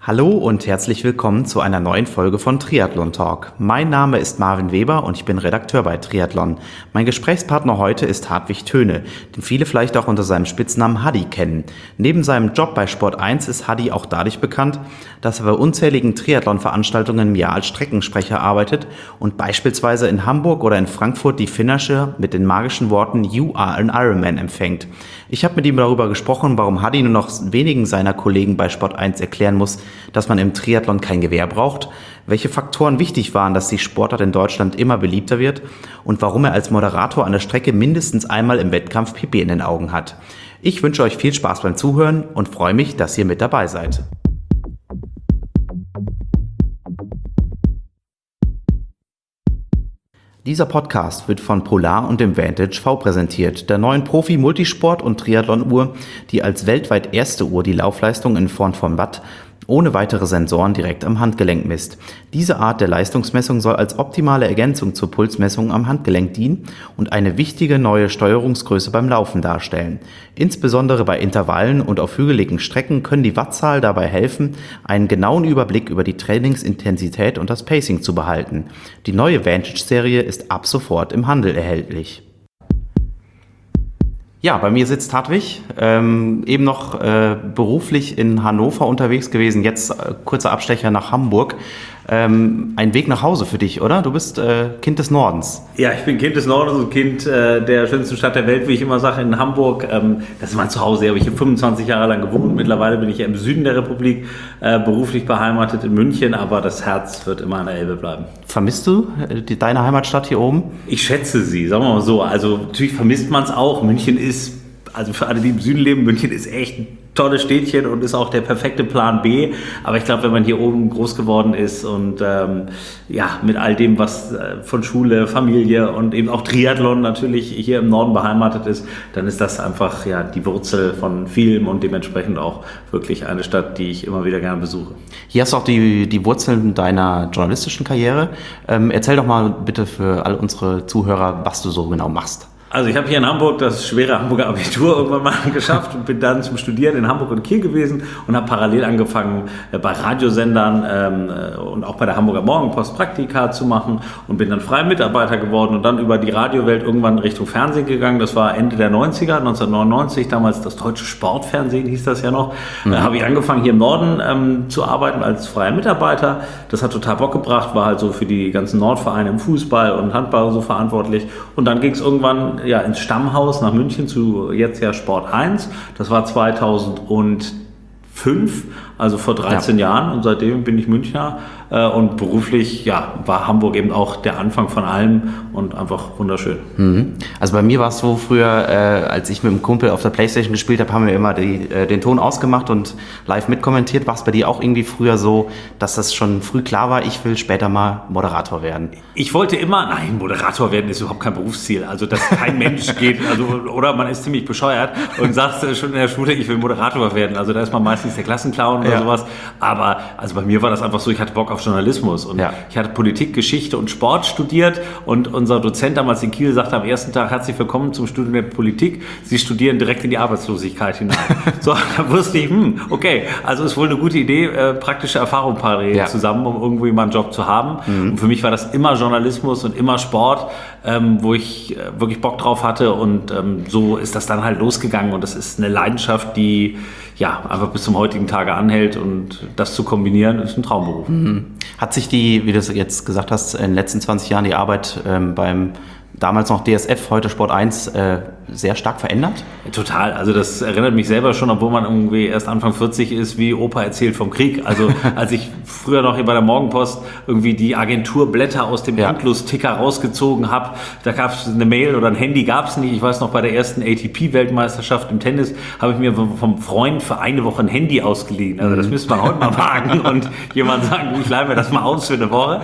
Hallo und herzlich willkommen zu einer neuen Folge von Triathlon Talk. Mein Name ist Marvin Weber und ich bin Redakteur bei Triathlon. Mein Gesprächspartner heute ist Hartwig Töne, den viele vielleicht auch unter seinem Spitznamen Hadi kennen. Neben seinem Job bei Sport 1 ist Hadi auch dadurch bekannt, dass er bei unzähligen Triathlon-Veranstaltungen im Jahr als Streckensprecher arbeitet und beispielsweise in Hamburg oder in Frankfurt die Finisher mit den magischen Worten "You are an Ironman" empfängt. Ich habe mit ihm darüber gesprochen, warum Hadi nur noch wenigen seiner Kollegen bei Sport 1 erklären muss, dass man im Triathlon kein Gewehr braucht, welche Faktoren wichtig waren, dass die Sportart in Deutschland immer beliebter wird und warum er als Moderator an der Strecke mindestens einmal im Wettkampf Pipi in den Augen hat. Ich wünsche euch viel Spaß beim Zuhören und freue mich, dass ihr mit dabei seid. Dieser Podcast wird von Polar und dem Vantage V präsentiert, der neuen Profi-Multisport- und Triathlon-Uhr, die als weltweit erste Uhr die Laufleistung in Form von Watt ohne weitere Sensoren direkt am Handgelenk misst. Diese Art der Leistungsmessung soll als optimale Ergänzung zur Pulsmessung am Handgelenk dienen und eine wichtige neue Steuerungsgröße beim Laufen darstellen. Insbesondere bei Intervallen und auf hügeligen Strecken können die Wattzahl dabei helfen, einen genauen Überblick über die Trainingsintensität und das Pacing zu behalten. Die neue Vantage-Serie ist ab sofort im Handel erhältlich. Ja, bei mir sitzt Hartwig, eben noch beruflich in Hannover unterwegs gewesen, jetzt kurzer Abstecher nach Hamburg. Ein Weg nach Hause für dich, oder? Du bist Kind des Nordens. Ja, ich bin Kind des Nordens und Kind der schönsten Stadt der Welt, wie ich immer sage, in Hamburg. Das ist mein Zuhause, hier habe ich hier 25 Jahre lang gewohnt. Mittlerweile bin ich ja im Süden der Republik, beruflich beheimatet in München, aber das Herz wird immer an der Elbe bleiben. Vermisst du deine Heimatstadt hier oben? Ich schätze sie, sagen wir mal so. Also natürlich vermisst man es auch. München ist, also für alle, die im Süden leben, München ist echt ein tolles Städtchen und ist auch der perfekte Plan B. Aber ich glaube, wenn man hier oben groß geworden ist und ja, mit all dem, was von Schule, Familie und eben auch Triathlon natürlich hier im Norden beheimatet ist, dann ist das einfach ja die Wurzel von vielem und dementsprechend auch wirklich eine Stadt, die ich immer wieder gerne besuche. Hier hast du auch die Wurzeln deiner journalistischen Karriere. Erzähl doch mal bitte für all unsere Zuhörer, was du so genau machst. Also ich habe hier in Hamburg das schwere Hamburger Abitur irgendwann mal geschafft und bin dann zum Studieren in Hamburg und Kiel gewesen und habe parallel angefangen bei Radiosendern und auch bei der Hamburger Morgenpost Praktika zu machen und bin dann freier Mitarbeiter geworden und dann über die Radiowelt irgendwann Richtung Fernsehen gegangen. Das war Ende der 90er, 1999, damals das Deutsche Sportfernsehen hieß das ja noch. Habe ich angefangen hier im Norden zu arbeiten als freier Mitarbeiter. Das hat total Bock gebracht, war halt so für die ganzen Nordvereine im Fußball und Handball so verantwortlich und dann ging es irgendwann ins Stammhaus nach München zu jetzt ja Sport 1. Das war 2005, also vor 13 Jahren und seitdem bin ich Münchner und beruflich war Hamburg eben auch der Anfang von allem und einfach wunderschön. Also bei mir war es so früher, als ich mit einem Kumpel auf der Playstation gespielt habe, haben wir immer den Ton ausgemacht und live mitkommentiert. War es bei dir auch irgendwie früher so, dass das schon früh klar war, ich will später mal Moderator werden? Ich wollte immer, nein, Moderator werden ist überhaupt kein Berufsziel. Also dass kein Mensch geht, oder man ist ziemlich bescheuert und sagt schon in der Schule, ich will Moderator werden. Also da ist man meistens der Klassenclown oder sowas. Aber also bei mir war das einfach so, ich hatte Bock auf Journalismus und ich hatte Politik, Geschichte und Sport studiert und unser Dozent damals in Kiel sagte am ersten Tag, herzlich willkommen zum Studium der Politik. Sie studieren direkt in die Arbeitslosigkeit hinein. So, da wusste ich, okay, also ist wohl eine gute Idee, praktische Erfahrung parallel zusammen, um irgendwie mal einen Job zu haben. Und für mich war das immer Journalismus und immer Sport, wo ich wirklich Bock drauf hatte und so ist das dann halt losgegangen und das ist eine Leidenschaft, die einfach bis zum heutigen Tage anhält und das zu kombinieren, ist ein Traumberuf. Hat sich wie du es jetzt gesagt hast, in den letzten 20 Jahren die Arbeit beim damals noch DSF, heute Sport 1, sehr stark verändert? Total, also das erinnert mich selber schon, obwohl man irgendwie erst Anfang 40 ist, wie Opa erzählt vom Krieg. Also als ich früher noch hier bei der Morgenpost irgendwie die Agenturblätter aus dem Endlos-Ticker rausgezogen habe, da gab es eine Mail oder ein Handy gab es nicht. Ich weiß noch, bei der ersten ATP-Weltmeisterschaft im Tennis habe ich mir vom Freund für eine Woche ein Handy ausgeliehen. Also das müsste man heute mal wagen und jemand sagen, ich leihe mir das mal aus für eine Woche.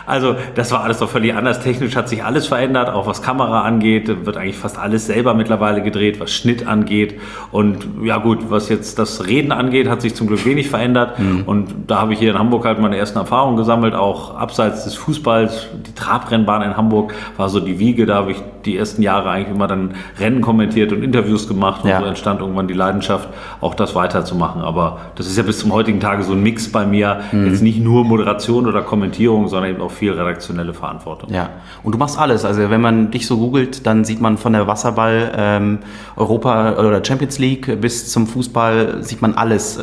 Also das war alles doch völlig anders. Technisch hat sich alles verändert, auch was Kamera angeht, wird eigentlich fast alles selber mittlerweile gedreht, was Schnitt angeht. Und ja gut, was jetzt das Reden angeht, hat sich zum Glück wenig verändert. Und da habe ich hier in Hamburg halt meine ersten Erfahrungen gesammelt, auch abseits des Fußballs. Die Trabrennbahn in Hamburg war so die Wiege, da habe ich die ersten Jahre eigentlich immer dann Rennen kommentiert und Interviews gemacht und so entstand irgendwann die Leidenschaft, auch das weiterzumachen. Aber das ist ja bis zum heutigen Tage so ein Mix bei mir, jetzt nicht nur Moderation oder Kommentierung, sondern eben auch viel redaktionelle Verantwortung. Ja, und du machst alles. Also wenn man dich so googelt, dann sieht man von der Wasserball Europa oder Champions League bis zum Fußball, sieht man alles.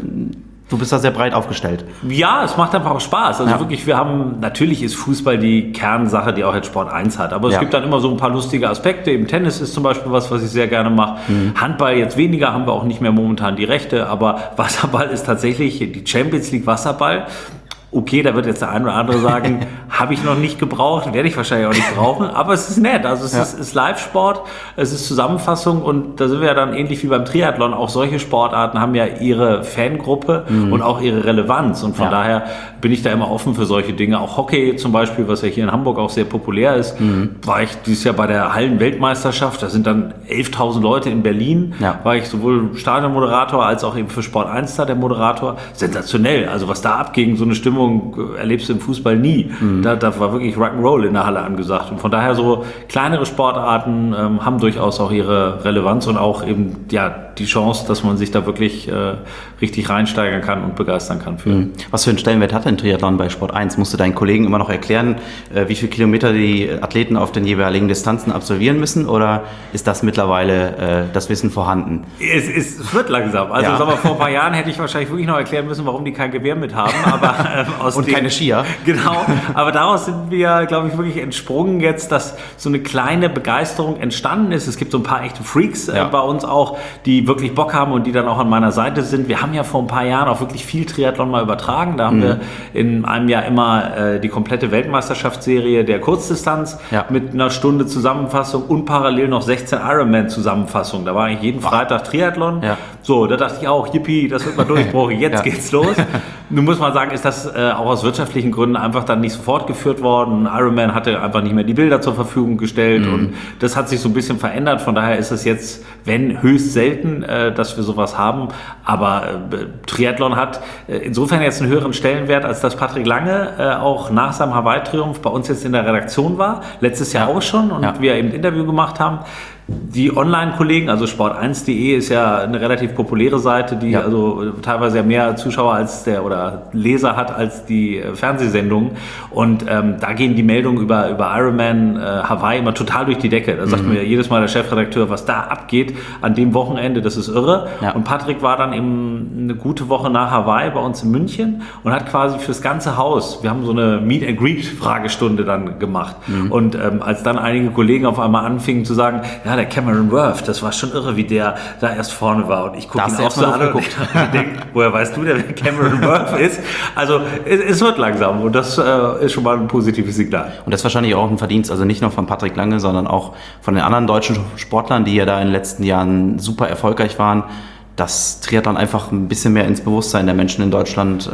Du bist da sehr breit aufgestellt. Ja, es macht einfach auch Spaß. Also wirklich, natürlich ist Fußball die Kernsache, die auch jetzt Sport 1 hat. Aber es gibt dann immer so ein paar lustige Aspekte. Eben Tennis ist zum Beispiel was ich sehr gerne mache. Handball jetzt weniger, haben wir auch nicht mehr momentan die Rechte. Aber Wasserball ist tatsächlich die Champions League Wasserball. Okay, da wird jetzt der eine oder andere sagen, habe ich noch nicht gebraucht, werde ich wahrscheinlich auch nicht brauchen, aber es ist nett. Also es ist Live-Sport, es ist Zusammenfassung und da sind wir ja dann ähnlich wie beim Triathlon. Auch solche Sportarten haben ja ihre Fangruppe und auch ihre Relevanz und von daher bin ich da immer offen für solche Dinge. Auch Hockey zum Beispiel, was ja hier in Hamburg auch sehr populär ist, war ich dieses Jahr bei der Hallen-Weltmeisterschaft, da sind dann 11.000 Leute in Berlin, war ich sowohl Stadionmoderator als auch eben für Sport 1 da der Moderator. Sensationell, also was da abging, so eine Stimmung erlebst du im Fußball nie. Da war wirklich Rock'n'Roll in der Halle angesagt. Und von daher so kleinere Sportarten haben durchaus auch ihre Relevanz und auch eben die Chance, dass man sich da wirklich richtig reinsteigern kann und begeistern kann für. Was für einen Stellenwert hat denn Triathlon bei Sport 1? Musst du deinen Kollegen immer noch erklären, wie viele Kilometer die Athleten auf den jeweiligen Distanzen absolvieren müssen? Oder ist das mittlerweile das Wissen vorhanden? Es wird langsam. Also vor ein paar Jahren hätte ich wahrscheinlich wirklich noch erklären müssen, warum die kein Gewehr mit haben. Aber keine Skier. Genau, aber daraus sind wir, glaube ich, wirklich entsprungen jetzt, dass so eine kleine Begeisterung entstanden ist. Es gibt so ein paar echte Freaks bei uns auch, die wirklich Bock haben und die dann auch an meiner Seite sind. Wir haben ja vor ein paar Jahren auch wirklich viel Triathlon mal übertragen. Da haben wir in einem Jahr immer die komplette Weltmeisterschaftsserie der Kurzdistanz mit einer Stunde Zusammenfassung und parallel noch 16 Ironman-Zusammenfassungen. Da war eigentlich jeden Freitag Triathlon. Ja. So, da dachte ich auch, yippie, das wird mal Durchbruch, jetzt geht's los. Nun muss man sagen, ist das auch aus wirtschaftlichen Gründen einfach dann nicht so fortgeführt worden. Ironman hatte einfach nicht mehr die Bilder zur Verfügung gestellt und das hat sich so ein bisschen verändert. Von daher ist es jetzt, wenn, höchst selten, dass wir sowas haben. Aber Triathlon hat insofern jetzt einen höheren Stellenwert, als dass Patrick Lange auch nach seinem Hawaii-Triumph bei uns jetzt in der Redaktion war. Letztes Jahr auch schon und wir eben ein Interview gemacht haben. Die Online-Kollegen, also sport1.de ist ja eine relativ populäre Seite, die also teilweise ja mehr Zuschauer als oder Leser hat als die Fernsehsendungen. Und da gehen die Meldungen über Ironman Hawaii immer total durch die Decke. Da sagt mir jedes Mal der Chefredakteur, was da abgeht an dem Wochenende, das ist irre. Ja. Und Patrick war dann eben eine gute Woche nach Hawaii bei uns in München und hat quasi fürs ganze Haus, wir haben so eine Meet-and-Greet-Fragestunde dann gemacht. Und als dann einige Kollegen auf einmal anfingen zu sagen, ja, der Cameron Worth, das war schon irre, wie der da erst vorne war. Und ich gucke ihn auch so an und denke, woher weißt du, wer Cameron Worth ist? Also es wird langsam und das ist schon mal ein positives Signal. Und das ist wahrscheinlich auch ein Verdienst, also nicht nur von Patrick Lange, sondern auch von den anderen deutschen Sportlern, die ja da in den letzten Jahren super erfolgreich waren, dass Triathlon einfach ein bisschen mehr ins Bewusstsein der Menschen in Deutschland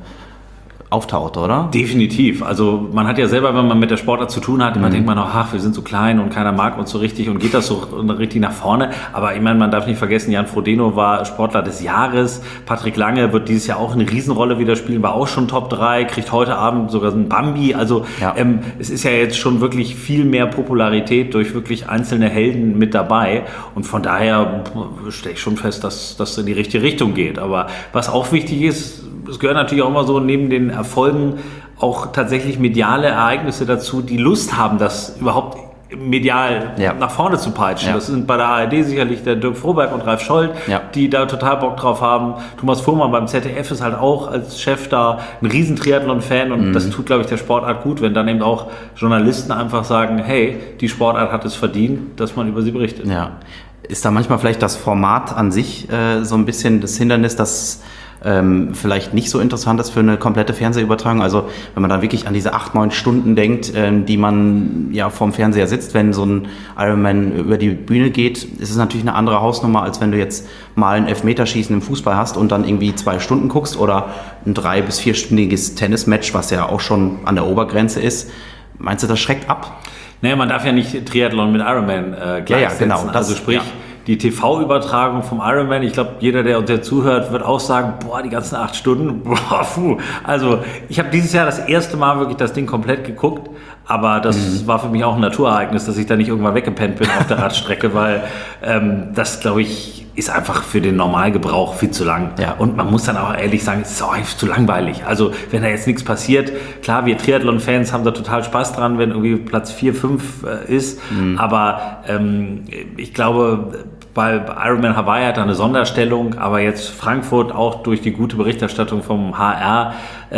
auftaucht, oder? Definitiv. Also man hat ja selber, wenn man mit der Sportart zu tun hat, immer denkt man auch, ach, wir sind so klein und keiner mag uns so richtig und geht das so richtig nach vorne. Aber ich meine, man darf nicht vergessen, Jan Frodeno war Sportler des Jahres. Patrick Lange wird dieses Jahr auch eine Riesenrolle wieder spielen, war auch schon Top 3, kriegt heute Abend sogar einen Bambi. Also es ist ja jetzt schon wirklich viel mehr Popularität durch wirklich einzelne Helden mit dabei. Und von daher stelle ich schon fest, dass das in die richtige Richtung geht. Aber was auch wichtig ist, es gehört natürlich auch immer so neben den Erfolgen auch tatsächlich mediale Ereignisse dazu, die Lust haben, das überhaupt medial nach vorne zu peitschen. Das sind bei der ARD sicherlich der Dirk Froberg und Ralf Scholz, die da total Bock drauf haben. Thomas Fuhrmann beim ZDF ist halt auch als Chef da ein riesen Triathlon-Fan und das tut, glaube ich, der Sportart gut, wenn dann eben auch Journalisten einfach sagen, hey, die Sportart hat es verdient, dass man über sie berichtet. Ja. Ist da manchmal vielleicht das Format an sich so ein bisschen das Hindernis, dass vielleicht nicht so interessant ist für eine komplette Fernsehübertragung. Also wenn man dann wirklich an diese 8-9 Stunden denkt, die man ja vorm Fernseher sitzt, wenn so ein Ironman über die Bühne geht, ist es natürlich eine andere Hausnummer, als wenn du jetzt mal ein Elfmeterschießen im Fußball hast und dann irgendwie 2 Stunden guckst oder ein 3- bis 4-stündiges Tennismatch, was ja auch schon an der Obergrenze ist. Meinst du, das schreckt ab? Naja, man darf ja nicht Triathlon mit Ironman gleichsetzen. Ja, genau. Also sprich, die TV-Übertragung vom Ironman, ich glaube, jeder, der uns jetzt zuhört, wird auch sagen, boah, die ganzen 8 Stunden, boah, puh. Also ich habe dieses Jahr das erste Mal wirklich das Ding komplett geguckt, aber das war für mich auch ein Naturereignis, dass ich da nicht irgendwann weggepennt bin auf der Radstrecke, weil das, glaube ich, ist einfach für den Normalgebrauch viel zu lang. Ja. Und man muss dann auch ehrlich sagen, es ist auch einfach zu langweilig. Also wenn da jetzt nichts passiert, klar, wir Triathlon-Fans haben da total Spaß dran, wenn irgendwie Platz 4, 5 ist, aber ich glaube, bei Ironman Hawaii hat er eine Sonderstellung, aber jetzt Frankfurt auch durch die gute Berichterstattung vom HR,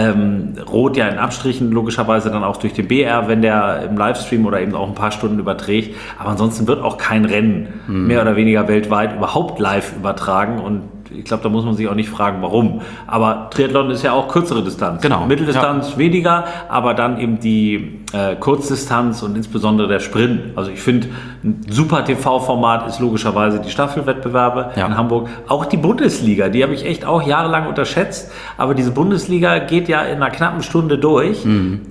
Rot ja in Abstrichen, logischerweise dann auch durch den BR, wenn der im Livestream oder eben auch ein paar Stunden überträgt. Aber ansonsten wird auch kein Rennen mehr oder weniger weltweit überhaupt live übertragen und ich glaube, da muss man sich auch nicht fragen, warum. Aber Triathlon ist ja auch kürzere Distanz. Genau. Mitteldistanz weniger, aber dann eben die Kurzdistanz und insbesondere der Sprint. Also ich finde, ein super TV-Format ist logischerweise die Staffelwettbewerbe in Hamburg. Auch die Bundesliga, die habe ich echt auch jahrelang unterschätzt. Aber diese Bundesliga geht ja in einer knappen Stunde durch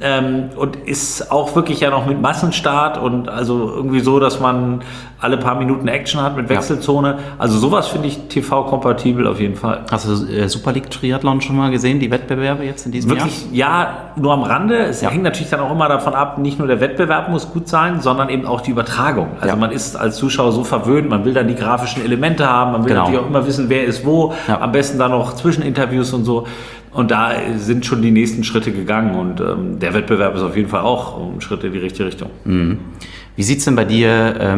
und ist auch wirklich ja noch mit Massenstart und also irgendwie so, dass man alle paar Minuten Action hat mit Wechselzone. Also sowas finde ich TV-kompatibel auf jeden Fall. Hast du Super League Triathlon schon mal gesehen, die Wettbewerbe jetzt in diesem Wirklich, ja, nur am Rande. Es hängt natürlich dann auch immer davon ab, nicht nur der Wettbewerb muss gut sein, sondern eben auch die Übertragung. Also man ist als Zuschauer so verwöhnt, man will dann die grafischen Elemente haben, man will natürlich auch immer wissen, wer ist wo, am besten dann noch Zwischeninterviews und so. Und da sind schon die nächsten Schritte gegangen und der Wettbewerb ist auf jeden Fall auch ein Schritt in die richtige Richtung. Mhm. Wie sieht es denn bei dir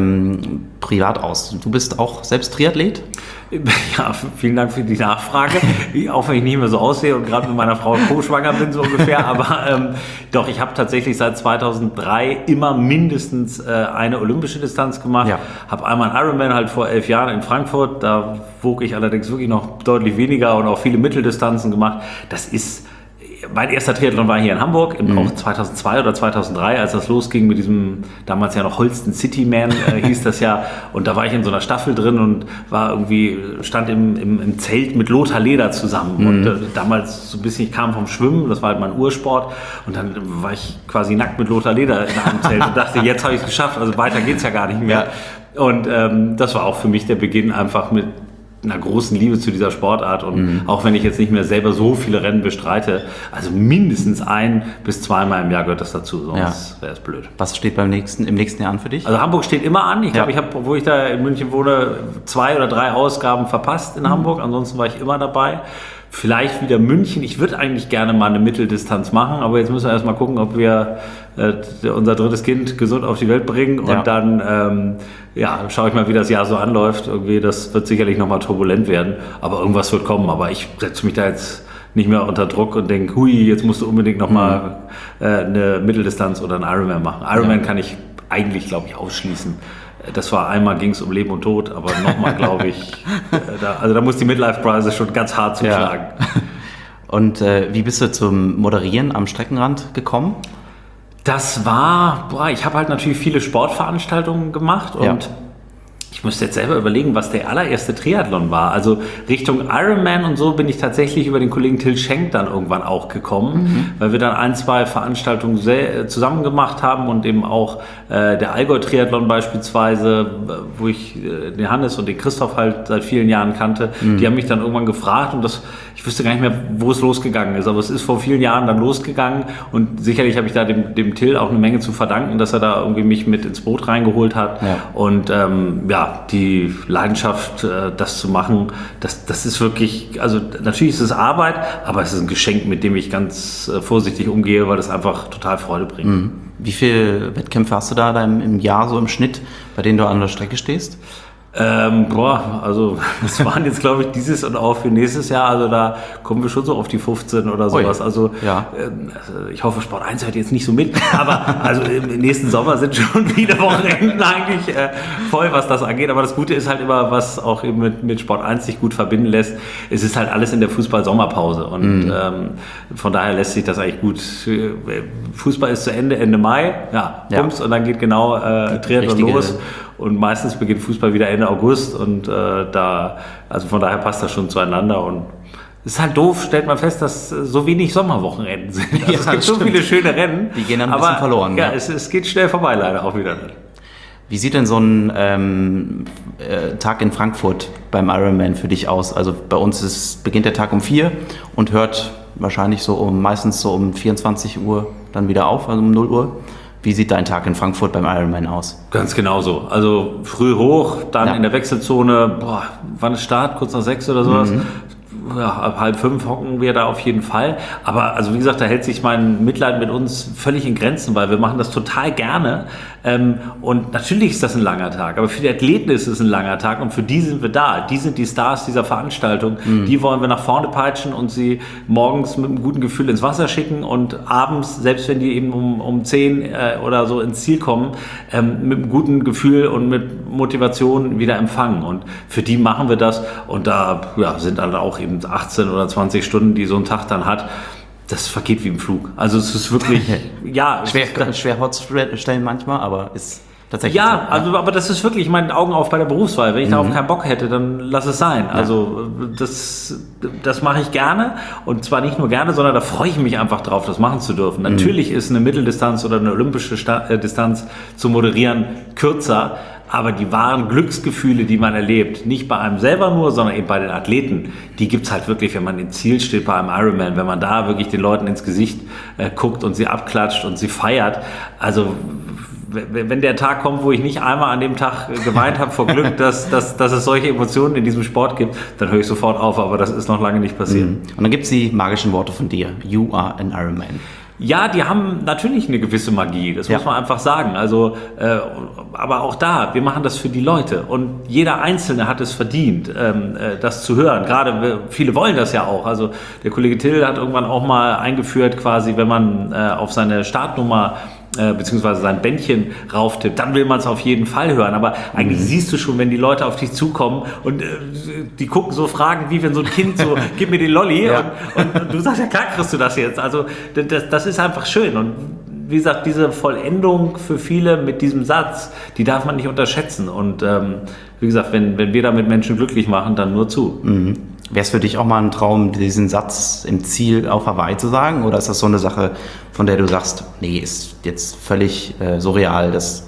privat aus? Du bist auch selbst Triathlet? Ja, vielen Dank für die Nachfrage. Auch wenn ich nicht mehr so aussehe und gerade mit meiner Frau co-schwanger bin, so ungefähr. Aber doch, ich habe tatsächlich seit 2003 immer mindestens eine olympische Distanz gemacht. Ja. Habe einmal einen Ironman halt vor 11 Jahren in Frankfurt. Da wog ich allerdings wirklich noch deutlich weniger und auch viele Mitteldistanzen gemacht. Das ist... Mein erster Triathlon war hier in Hamburg, auch 2002 oder 2003, als das losging mit diesem, damals ja noch Holsten City Man hieß das ja. Und da war ich in so einer Staffel drin und war irgendwie, stand im Zelt mit Lothar Leder zusammen. Und damals so ein bisschen, ich kam vom Schwimmen, das war halt mein Ursport. Und dann war ich quasi nackt mit Lothar Leder in einem Zelt und dachte, jetzt habe ich es geschafft, also weiter geht's ja gar nicht mehr. Ja. Und das war auch für mich der Beginn einfach mit einer großen Liebe zu dieser Sportart und auch wenn ich jetzt nicht mehr selber so viele Rennen bestreite, also mindestens 1 bis 2 Mal im Jahr gehört das dazu, sonst wäre es blöd. Was steht im nächsten Jahr an für dich? Also Hamburg steht immer an. Ich glaube, ich habe, obwohl ich da in München wohne, 2 oder 3 Ausgaben verpasst in Hamburg, ansonsten war ich immer dabei. Vielleicht wieder München. Ich würde eigentlich gerne mal eine Mitteldistanz machen, aber jetzt müssen wir erstmal gucken, ob wir unser drittes Kind gesund auf die Welt bringen und dann schaue ich mal, wie das Jahr so anläuft. Irgendwie, das wird sicherlich nochmal turbulent werden, aber irgendwas wird kommen. Aber ich setze mich da jetzt nicht mehr unter Druck und denke, hui, jetzt musst du unbedingt nochmal eine Mitteldistanz oder einen Ironman machen. Ironman kann ich eigentlich, glaube ich, ausschließen. Das war einmal, ging es um Leben und Tod, aber nochmal, glaube ich, da muss die Midlife-Crisis schon ganz hart zuschlagen. Ja. Und wie bist du zum Moderieren am Streckenrand gekommen? Das war, ich habe halt natürlich viele Sportveranstaltungen gemacht und ich müsste jetzt selber überlegen, was der allererste Triathlon war. Also Richtung Ironman und so bin ich tatsächlich über den Kollegen Till Schenk dann irgendwann auch gekommen, weil wir dann 1, 2 Veranstaltungen zusammen gemacht haben und eben auch der Allgäu-Triathlon beispielsweise, wo ich den Hannes und den Christoph halt seit vielen Jahren kannte, die haben mich dann irgendwann gefragt und ich wüsste gar nicht mehr, wo es losgegangen ist, aber es ist vor vielen Jahren dann losgegangen und sicherlich habe ich da dem Till auch eine Menge zu verdanken, dass er da irgendwie mich mit ins Boot reingeholt hat und die Leidenschaft, das zu machen, das ist wirklich, also natürlich ist es Arbeit, aber es ist ein Geschenk, mit dem ich ganz vorsichtig umgehe, weil das einfach total Freude bringt. Wie viele Wettkämpfe hast du da im Jahr so im Schnitt, bei denen du an der Strecke stehst? Also das waren jetzt, glaube ich, dieses und auch für nächstes Jahr, also da kommen wir schon so auf die 15 oder sowas. Also ich hoffe, Sport 1 hört jetzt nicht so mit, aber also im nächsten Sommer sind schon viele Wochenenden eigentlich voll, was das angeht. Aber das Gute ist halt immer, was auch eben mit Sport 1 sich gut verbinden lässt, es ist halt alles in der Fußball-Sommerpause und von daher lässt sich das eigentlich gut. Fußball ist zu Ende Mai, bums, und dann geht genau Triathlon los. Und meistens beginnt Fußball wieder Ende August und also von daher passt das schon zueinander. Und es ist halt doof, stellt man fest, dass so wenig Sommerwochenenden sind. Also es gibt so viele schöne Rennen. Die gehen dann ein bisschen verloren. Ja, es geht schnell vorbei leider auch wieder. Wie sieht denn so ein Tag in Frankfurt beim Ironman für dich aus? Also bei uns beginnt der Tag um 4 und hört wahrscheinlich meistens so um 24 Uhr dann wieder auf, also um 0 Uhr. Wie sieht dein Tag in Frankfurt beim Ironman aus? Ganz genau so. Also früh hoch, dann in der Wechselzone, wann ist Start? Kurz nach 6 oder sowas. Ja, ab 4:30 hocken wir da auf jeden Fall. Aber also wie gesagt, da hält sich mein Mitleid mit uns völlig in Grenzen, weil wir machen das total gerne. Und natürlich ist das ein langer Tag, aber für die Athleten ist es ein langer Tag und für die sind wir da. Die sind die Stars dieser Veranstaltung. Die wollen wir nach vorne peitschen und sie morgens mit einem guten Gefühl ins Wasser schicken und abends, selbst wenn die eben um 10 oder so ins Ziel kommen, mit einem guten Gefühl und mit Motivation wieder empfangen. Und für die machen wir das und da sind dann auch eben 18 oder 20 Stunden, die so ein Tag dann hat. Das vergeht wie im Flug. Also es ist wirklich, schwer vorzustellen manchmal, aber ist tatsächlich so. Also aber das ist wirklich mein Augen auf bei der Berufswahl. Wenn ich darauf keinen Bock hätte, dann lass es sein. Ja. Also das mache ich gerne und zwar nicht nur gerne, sondern da freue ich mich einfach drauf, das machen zu dürfen. Natürlich ist eine Mitteldistanz oder eine olympische Distanz zu moderieren kürzer, aber die wahren Glücksgefühle, die man erlebt, nicht bei einem selber nur, sondern eben bei den Athleten, die gibt's halt wirklich, wenn man im Ziel steht bei einem Ironman, wenn man da wirklich den Leuten ins Gesicht guckt und sie abklatscht und sie feiert. Also wenn der Tag kommt, wo ich nicht einmal an dem Tag geweint habe vor Glück, dass es solche Emotionen in diesem Sport gibt, dann höre ich sofort auf, aber das ist noch lange nicht passiert. Und dann gibt's die magischen Worte von dir. You are an Ironman. Ja, die haben natürlich eine gewisse Magie, das muss man einfach sagen. Also, aber auch da, wir machen das für die Leute und jeder Einzelne hat es verdient, das zu hören. Gerade viele wollen das ja auch. Also der Kollege Till hat irgendwann auch mal eingeführt, quasi, wenn man auf seine Startnummer beziehungsweise sein Bändchen rauftippt, dann will man es auf jeden Fall hören. Aber eigentlich siehst du schon, wenn die Leute auf dich zukommen und die gucken so Fragen, wie wenn so ein Kind so, gib mir den Lolli und du sagst, ja klar kriegst du das jetzt. Also das ist einfach schön und wie gesagt, diese Vollendung für viele mit diesem Satz, die darf man nicht unterschätzen und wie gesagt, wenn wir damit Menschen glücklich machen, dann nur zu. Wäre es für dich auch mal ein Traum, diesen Satz im Ziel auf Hawaii zu sagen? Oder ist das so eine Sache, von der du sagst, nee, ist jetzt völlig surreal?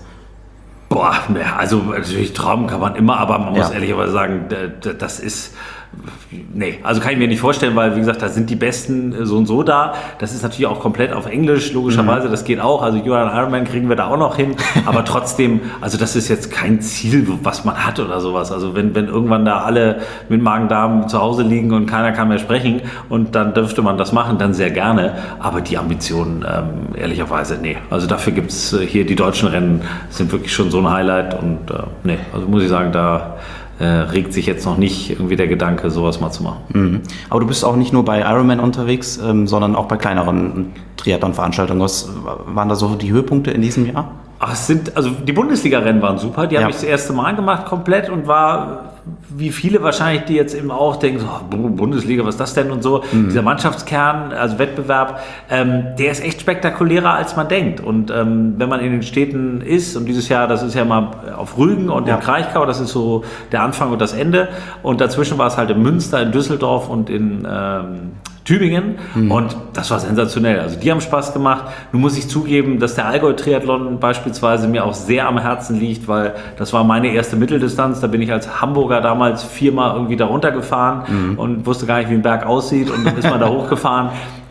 Also natürlich Traum kann man immer, aber man muss ehrlicherweise sagen, das ist... Nee, also kann ich mir nicht vorstellen, weil wie gesagt, da sind die Besten so und so da. Das ist natürlich auch komplett auf Englisch, logischerweise, das geht auch. Also You are an Ironman kriegen wir da auch noch hin. Aber trotzdem, also das ist jetzt kein Ziel, was man hat oder sowas. Also wenn irgendwann da alle mit Magen-Darm zu Hause liegen und keiner kann mehr sprechen und dann dürfte man das machen, dann sehr gerne. Aber die Ambitionen, ehrlicherweise, nee. Also dafür gibt es hier die deutschen Rennen, sind wirklich schon so ein Highlight und nee, also muss ich sagen, da regt sich jetzt noch nicht irgendwie der Gedanke, sowas mal zu machen. Aber du bist auch nicht nur bei Ironman unterwegs, sondern auch bei kleineren Triathlon-Veranstaltungen. Was waren da so die Höhepunkte in diesem Jahr? Also die Bundesliga-Rennen waren super, die habe ich das erste Mal gemacht komplett und war, wie viele wahrscheinlich, die jetzt eben auch denken, so, Bundesliga, was ist das denn und so, dieser Mannschaftskern, also Wettbewerb, der ist echt spektakulärer, als man denkt und wenn man in den Städten ist und dieses Jahr, das ist ja mal auf Rügen und in Kraichgau, das ist so der Anfang und das Ende und dazwischen war es halt in Münster, in Düsseldorf und in Tübingen und das war sensationell. Also die haben Spaß gemacht. Nun muss ich zugeben, dass der Allgäu-Triathlon beispielsweise mir auch sehr am Herzen liegt, weil das war meine erste Mitteldistanz. Da bin ich als Hamburger damals 4-mal irgendwie da runtergefahren und wusste gar nicht, wie ein Berg aussieht und dann ist man da hochgefahren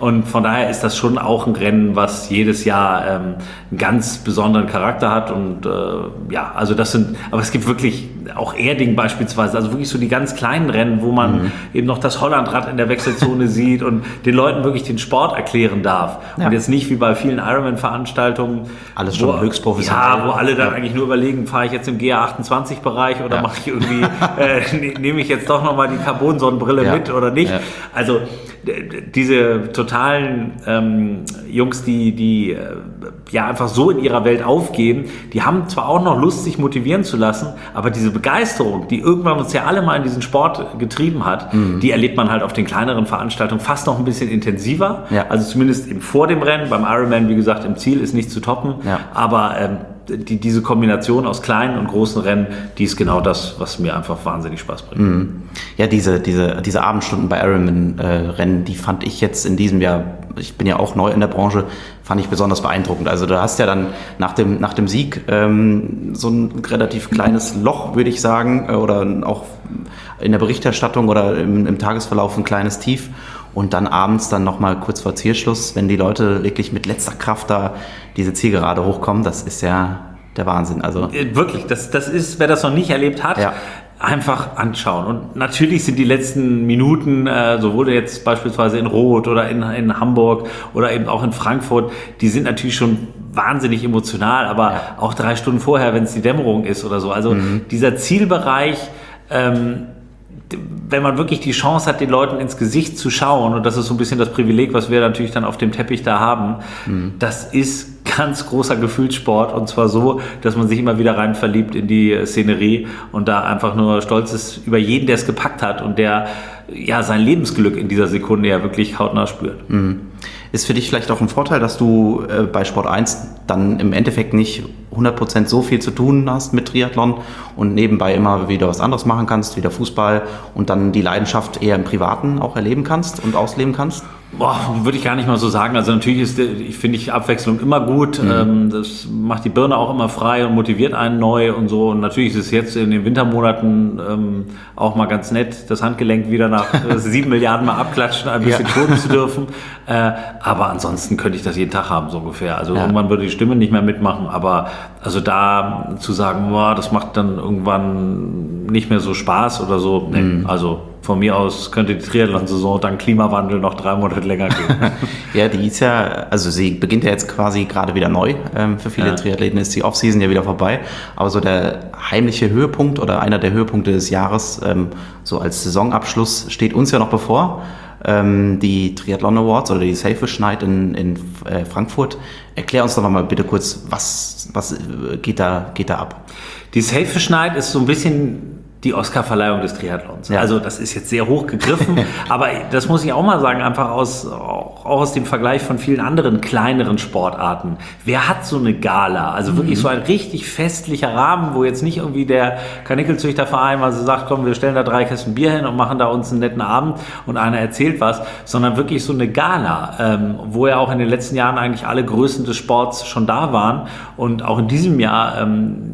Und von daher ist das schon auch ein Rennen, was jedes Jahr einen ganz besonderen Charakter hat. Und also aber es gibt wirklich auch Erding beispielsweise, also wirklich so die ganz kleinen Rennen, wo man eben noch das Hollandrad in der Wechselzone sieht und den Leuten wirklich den Sport erklären darf. Ja. Und jetzt nicht wie bei vielen Ironman-Veranstaltungen. Alles schon höchst professionell. Ja, wo alle dann eigentlich nur überlegen, fahre ich jetzt im GA28-Bereich oder mache ich irgendwie, nehme ich jetzt doch nochmal die Carbon-Sonnenbrille mit oder nicht. Ja. Also diese totalen Jungs, die einfach so in ihrer Welt aufgehen, die haben zwar auch noch Lust, sich motivieren zu lassen, aber diese Begeisterung, die irgendwann uns ja alle mal in diesen Sport getrieben hat, die erlebt man halt auf den kleineren Veranstaltungen fast noch ein bisschen intensiver. Ja. Also zumindest vor dem Rennen, beim Ironman, wie gesagt, im Ziel ist nicht zu toppen, aber diese Kombination aus kleinen und großen Rennen, die ist genau das, was mir einfach wahnsinnig Spaß bringt. Ja, diese Abendstunden bei Ironman-Rennen, die fand ich jetzt in diesem Jahr, ich bin ja auch neu in der Branche, fand ich besonders beeindruckend. Also du hast ja dann nach dem Sieg so ein relativ kleines Loch, würde ich sagen, oder auch in der Berichterstattung oder im Tagesverlauf ein kleines Tief. Und dann abends dann nochmal kurz vor Zielschluss, wenn die Leute wirklich mit letzter Kraft da diese Zielgerade hochkommen, das ist ja der Wahnsinn. Also wirklich, das ist, wer das noch nicht erlebt hat, einfach anschauen. Und natürlich sind die letzten Minuten, sowohl jetzt beispielsweise in Roth oder in Hamburg oder eben auch in Frankfurt, die sind natürlich schon wahnsinnig emotional, aber auch 3 Stunden vorher, wenn es die Dämmerung ist oder so. Also dieser Zielbereich, wenn man wirklich die Chance hat, den Leuten ins Gesicht zu schauen, und das ist so ein bisschen das Privileg, was wir natürlich dann auf dem Teppich da haben, das ist ganz großer Gefühlssport, und zwar so, dass man sich immer wieder rein verliebt in die Szenerie und da einfach nur stolz ist über jeden, der es gepackt hat und der sein Lebensglück in dieser Sekunde ja wirklich hautnah spürt. Ist für dich vielleicht auch ein Vorteil, dass du bei Sport 1 dann im Endeffekt nicht 100% so viel zu tun hast mit Triathlon und nebenbei immer wieder was anderes machen kannst, wieder Fußball, und dann die Leidenschaft eher im Privaten auch erleben kannst und ausleben kannst? Würde ich gar nicht mal so sagen. Also natürlich finde ich Abwechslung immer gut. Das macht die Birne auch immer frei und motiviert einen neu und so. Und natürlich ist es jetzt in den Wintermonaten auch mal ganz nett, das Handgelenk wieder nach 7 Milliarden Mal abklatschen, ein bisschen toben zu dürfen. Aber ansonsten könnte ich das jeden Tag haben, so ungefähr. Also irgendwann würde die Stimme nicht mehr mitmachen. Aber also da zu sagen, das macht dann irgendwann nicht mehr so Spaß oder so. Nee, also von mir aus könnte die Triathlon-Saison dank Klimawandel noch 3 Monate länger gehen. Ja, die ist also sie beginnt ja jetzt quasi gerade wieder neu. Für viele Triathleten ist die Off-Season ja wieder vorbei. Aber so der heimliche Höhepunkt oder einer der Höhepunkte des Jahres, so als Saisonabschluss, steht uns ja noch bevor. Die Triathlon Awards oder die Selfish Night in Frankfurt. Erklär uns doch mal bitte kurz, was geht da ab? Die Selfish Night ist so ein bisschen die Oscar-Verleihung des Triathlons. Ja. Also das ist jetzt sehr hoch gegriffen, aber das muss ich auch mal sagen, einfach auch aus dem Vergleich von vielen anderen kleineren Sportarten. Wer hat so eine Gala? Also wirklich so ein richtig festlicher Rahmen, wo jetzt nicht irgendwie der Karnickelzüchterverein mal so sagt, komm, wir stellen da 3 Kästen Bier hin und machen da uns einen netten Abend und einer erzählt was, sondern wirklich so eine Gala, wo ja auch in den letzten Jahren eigentlich alle Größen des Sports schon da waren, und auch in diesem Jahr,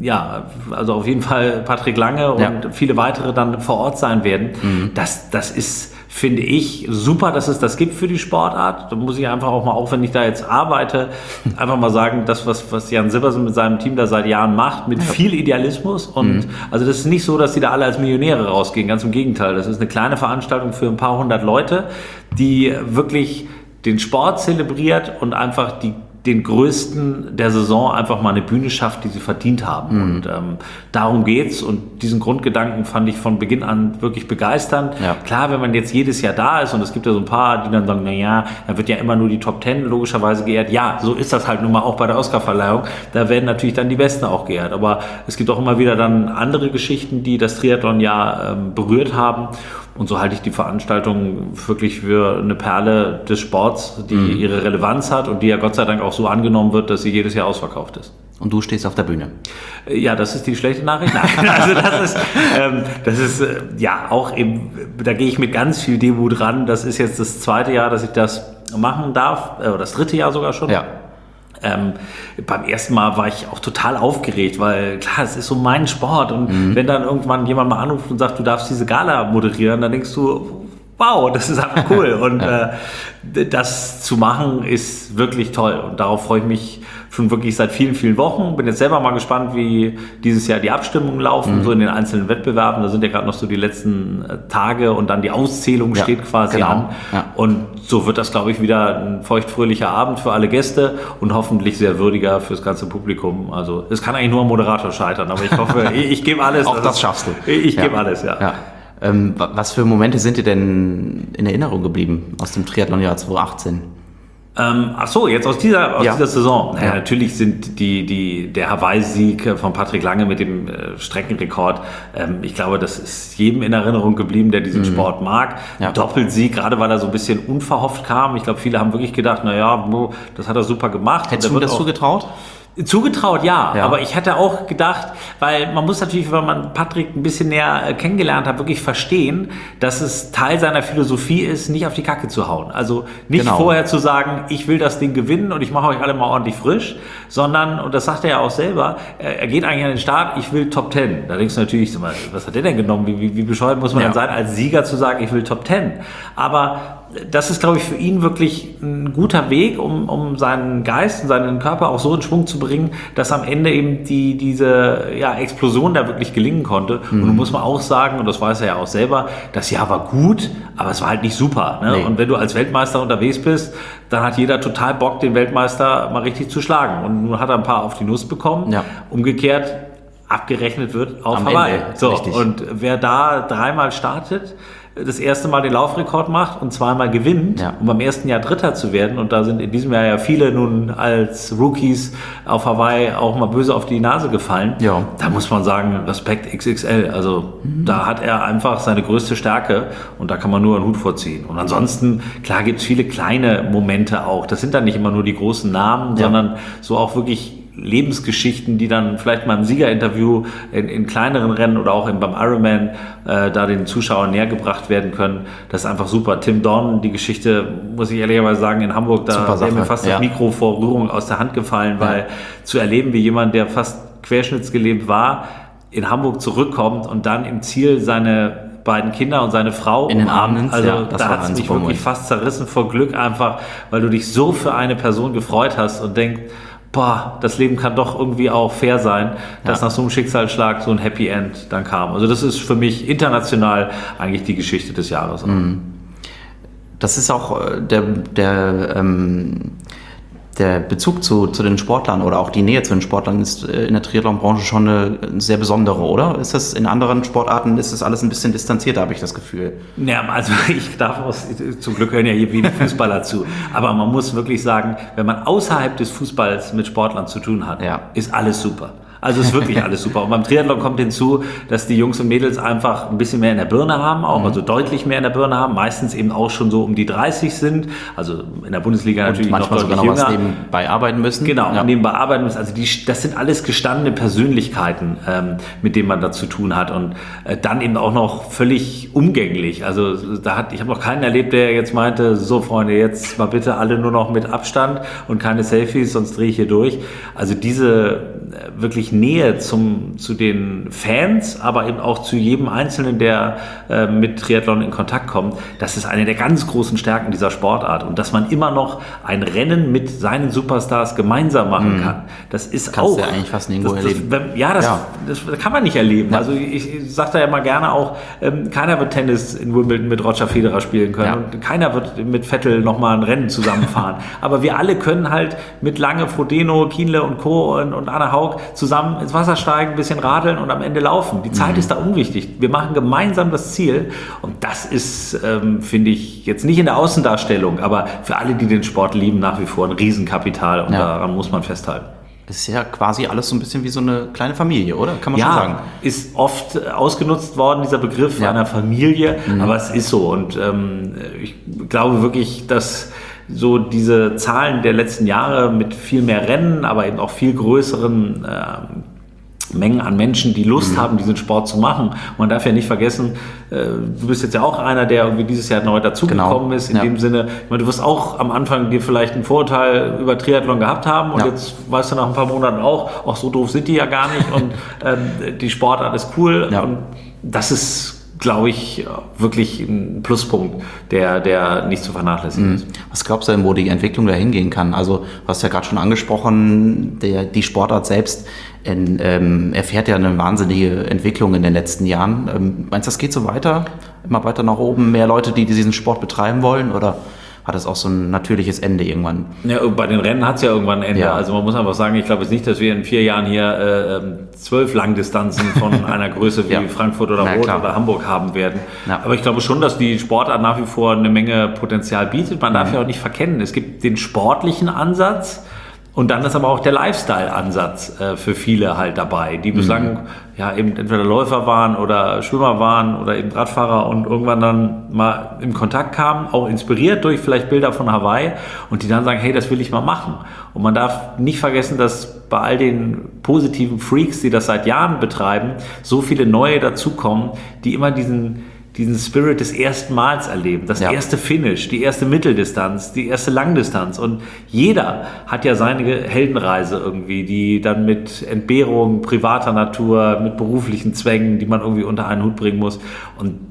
also auf jeden Fall Patrick Lange und viele weitere dann vor Ort sein werden. Das ist, finde ich, super, dass es das gibt für die Sportart. Da muss ich einfach auch wenn ich da jetzt arbeite, einfach mal sagen, das, was Jan Sibbersen mit seinem Team da seit Jahren macht, mit viel Idealismus. Und also das ist nicht so, dass die da alle als Millionäre rausgehen, ganz im Gegenteil. Das ist eine kleine Veranstaltung für ein paar hundert Leute, die wirklich den Sport zelebriert und einfach den Größten der Saison einfach mal eine Bühne schafft, die sie verdient haben. Und darum geht's. Und diesen Grundgedanken fand ich von Beginn an wirklich begeisternd. Ja. Klar, wenn man jetzt jedes Jahr da ist, und es gibt ja so ein paar, die dann sagen, da wird ja immer nur die Top 10 logischerweise geehrt. Ja, so ist das halt nun mal auch bei der Oscarverleihung. Da werden natürlich dann die Besten auch geehrt. Aber es gibt auch immer wieder dann andere Geschichten, die das Triathlon berührt haben. Und so halte ich die Veranstaltung wirklich für eine Perle des Sports, die ihre Relevanz hat und die ja Gott sei Dank auch so angenommen wird, dass sie jedes Jahr ausverkauft ist. Und du stehst auf der Bühne. Ja, das ist die schlechte Nachricht. Nein, also das ist auch eben, da gehe ich mit ganz viel Demut ran. Das ist jetzt das 2. Jahr, dass ich das machen darf, oder das 3. Jahr sogar schon. Ja. Beim ersten Mal war ich auch total aufgeregt, weil klar, es ist so mein Sport, und wenn dann irgendwann jemand mal anruft und sagt, du darfst diese Gala moderieren, dann denkst du, wow, das ist einfach cool. Und das zu machen ist wirklich toll. Und darauf freue ich mich schon wirklich seit vielen, vielen Wochen. Bin jetzt selber mal gespannt, wie dieses Jahr die Abstimmungen laufen, so in den einzelnen Wettbewerben. Da sind ja gerade noch so die letzten Tage und dann die Auszählung steht quasi an. Ja. Und so wird das, glaube ich, wieder ein feuchtfröhlicher Abend für alle Gäste und hoffentlich sehr würdiger fürs ganze Publikum. Also es kann eigentlich nur am Moderator scheitern, aber ich hoffe, ich gebe alles. Auch das schaffst du. Ich gebe alles, ja. Was für Momente sind dir denn in Erinnerung geblieben aus dem Triathlonjahr 2018? Ach so, jetzt aus dieser Saison. Naja, natürlich sind der Hawaii-Sieg von Patrick Lange mit dem Streckenrekord, ich glaube, das ist jedem in Erinnerung geblieben, der diesen Sport mag. Ja. Doppelsieg, gerade weil er so ein bisschen unverhofft kam. Ich glaube, viele haben wirklich gedacht, naja, das hat er super gemacht. Hättest du mir das zugetraut? Zugetraut, ja, aber ich hätte auch gedacht, weil man muss natürlich, wenn man Patrick ein bisschen näher kennengelernt hat, wirklich verstehen, dass es Teil seiner Philosophie ist, nicht auf die Kacke zu hauen. Also nicht vorher zu sagen, ich will das Ding gewinnen und ich mache euch alle mal ordentlich frisch, sondern, und das sagt er ja auch selber, er geht eigentlich an den Start, ich will Top 10. Da denkst du natürlich, was hat der denn genommen? Wie bescheuert muss man dann sein, als Sieger zu sagen, ich will Top 10? Aber das ist, glaube ich, für ihn wirklich ein guter Weg, um seinen Geist und seinen Körper auch so in Schwung zu bringen, dass am Ende eben diese Explosion da wirklich gelingen konnte. Und nun muss man auch sagen, und das weiß er ja auch selber, das Jahr war gut, aber es war halt nicht super. Ne? Nee. Und wenn du als Weltmeister unterwegs bist, dann hat jeder total Bock, den Weltmeister mal richtig zu schlagen. Und nun hat er ein paar auf die Nuss bekommen. Ja. Umgekehrt abgerechnet wird auf Hawaii. So, und wer da 3-mal startet, das erste Mal den Laufrekord macht und 2-mal gewinnt, um beim ersten Jahr Dritter zu werden, und da sind in diesem Jahr ja viele nun als Rookies auf Hawaii auch mal böse auf die Nase gefallen, da muss man sagen, Respekt XXL, also da hat er einfach seine größte Stärke und da kann man nur einen Hut vorziehen. Und ansonsten, klar gibt es viele kleine Momente auch, das sind dann nicht immer nur die großen Namen, sondern so auch wirklich Lebensgeschichten, die dann vielleicht mal im Siegerinterview in kleineren Rennen oder auch beim Ironman da den Zuschauern näher gebracht werden können. Das ist einfach super. Tim Dorn, die Geschichte, muss ich ehrlicherweise sagen, in Hamburg, da wäre mir fast das Mikro vor Rührung aus der Hand gefallen, weil zu erleben, wie jemand, der fast querschnittsgelähmt war, in Hamburg zurückkommt und dann im Ziel seine beiden Kinder und seine Frau in den Armen nimmt. Also da hat es mich wirklich fast zerrissen vor Glück einfach, weil du dich so für eine Person gefreut hast und denkst, das Leben kann doch irgendwie auch fair sein, dass nach so einem Schicksalsschlag so ein Happy End dann kam. Also das ist für mich international eigentlich die Geschichte des Jahres. Das ist auch der Bezug zu den Sportlern oder auch die Nähe zu den Sportlern ist in der Triathlon-Branche schon eine sehr besondere, oder? Ist das in anderen Sportarten, ist das alles ein bisschen distanzierter, habe ich das Gefühl? Ja, also ich darf zum Glück hören ja hier wenig Fußballer zu, aber man muss wirklich sagen, wenn man außerhalb des Fußballs mit Sportlern zu tun hat, ist alles super. Also ist wirklich alles super. Und beim Triathlon kommt hinzu, dass die Jungs und Mädels einfach ein bisschen mehr in der Birne haben, auch also deutlich mehr in der Birne haben, meistens eben auch schon so um die 30 sind, also in der Bundesliga und natürlich manchmal noch deutlich sogar noch jünger. Was nebenbei arbeiten müssen. Genau, nebenbei arbeiten müssen. Also das sind alles gestandene Persönlichkeiten, mit denen man da zu tun hat und dann eben auch noch völlig umgänglich. Also ich habe noch keinen erlebt, der jetzt meinte, so Freunde, jetzt mal bitte alle nur noch mit Abstand und keine Selfies, sonst drehe ich hier durch. Also diese wirklich Nähe zu den Fans, aber eben auch zu jedem Einzelnen, der mit Triathlon in Kontakt kommt, das ist eine der ganz großen Stärken dieser Sportart. Und dass man immer noch ein Rennen mit seinen Superstars gemeinsam machen kann, das ist kannst auch... Kannst du ja eigentlich fast nirgendwo erleben. Das kann man nicht erleben. Ja. Also ich sage da ja mal gerne auch, keiner wird Tennis in Wimbledon mit Roger Federer spielen können und keiner wird mit Vettel nochmal ein Rennen zusammenfahren. Aber wir alle können halt mit Lange, Frodeno, Kienle und Co. und Anna Haug zusammen ins Wasser steigen, ein bisschen radeln und am Ende laufen. Die Zeit ist da unwichtig. Wir machen gemeinsam das Ziel und das ist, finde ich, jetzt nicht in der Außendarstellung, aber für alle, die den Sport lieben, nach wie vor ein Riesenkapital und daran muss man festhalten. Ist ja quasi alles so ein bisschen wie so eine kleine Familie, oder? Kann man schon sagen. Ja, ist oft ausgenutzt worden, dieser Begriff einer Familie, aber es ist so und ich glaube wirklich, dass so diese Zahlen der letzten Jahre mit viel mehr Rennen, aber eben auch viel größeren Mengen an Menschen, die Lust haben, diesen Sport zu machen. Man darf ja nicht vergessen, du bist jetzt ja auch einer, der irgendwie dieses Jahr neu dazugekommen ist. In dem Sinne, ich meine, du wirst auch am Anfang dir vielleicht einen Vorurteil über Triathlon gehabt haben und jetzt weißt du nach ein paar Monaten auch, ach so doof sind die ja gar nicht und die Sportart ist cool und das ist glaube ich, wirklich ein Pluspunkt, der nicht zu vernachlässigen ist. Was glaubst du denn, wo die Entwicklung da hingehen kann? Also du hast ja gerade schon angesprochen, die Sportart selbst erfährt ja eine wahnsinnige Entwicklung in den letzten Jahren. Meinst du, das geht so weiter? Immer weiter nach oben? Mehr Leute, die diesen Sport betreiben wollen? Oder hat das auch so ein natürliches Ende irgendwann? Ja, bei den Rennen hat es ja irgendwann ein Ende. Ja. Also man muss einfach sagen, ich glaube jetzt nicht, dass wir in 4 Jahren hier 12 Langdistanzen von einer Größe wie Frankfurt oder Rot oder Hamburg haben werden. Ja. Aber ich glaube schon, dass die Sportart nach wie vor eine Menge Potenzial bietet. Man darf ja auch nicht verkennen, es gibt den sportlichen Ansatz und dann ist aber auch der Lifestyle-Ansatz für viele halt dabei, die bislang ja eben entweder Läufer waren oder Schwimmer waren oder eben Radfahrer und irgendwann dann mal in Kontakt kamen, auch inspiriert durch vielleicht Bilder von Hawaii und die dann sagen, hey, das will ich mal machen. Und man darf nicht vergessen, dass bei all den positiven Freaks, die das seit Jahren betreiben, so viele neue dazukommen, die immer diesen Spirit des ersten Mals erleben, das erste Finish, die erste Mitteldistanz, die erste Langdistanz und jeder hat ja seine Heldenreise irgendwie, die dann mit Entbehrung privater Natur, mit beruflichen Zwängen, die man irgendwie unter einen Hut bringen muss und